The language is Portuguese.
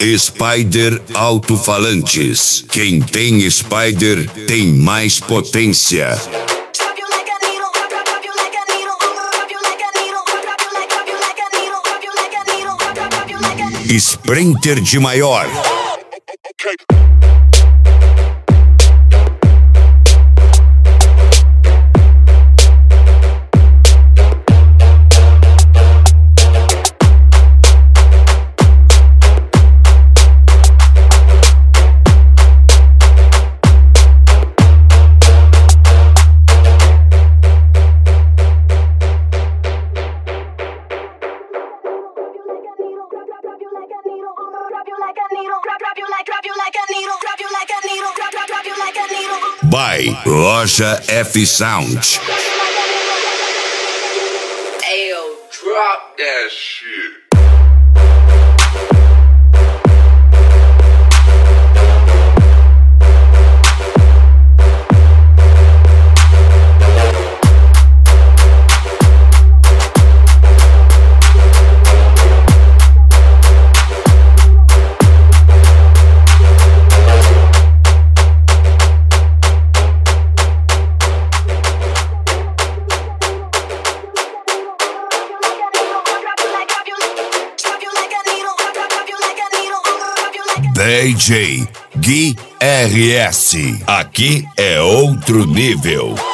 Spider Alto-Falantes. Quem tem Spider tem mais potência. Sprinter de maior. By Loja F Sound. Ayo, drop that shit. DJ Gui RS. Aqui é outro nível.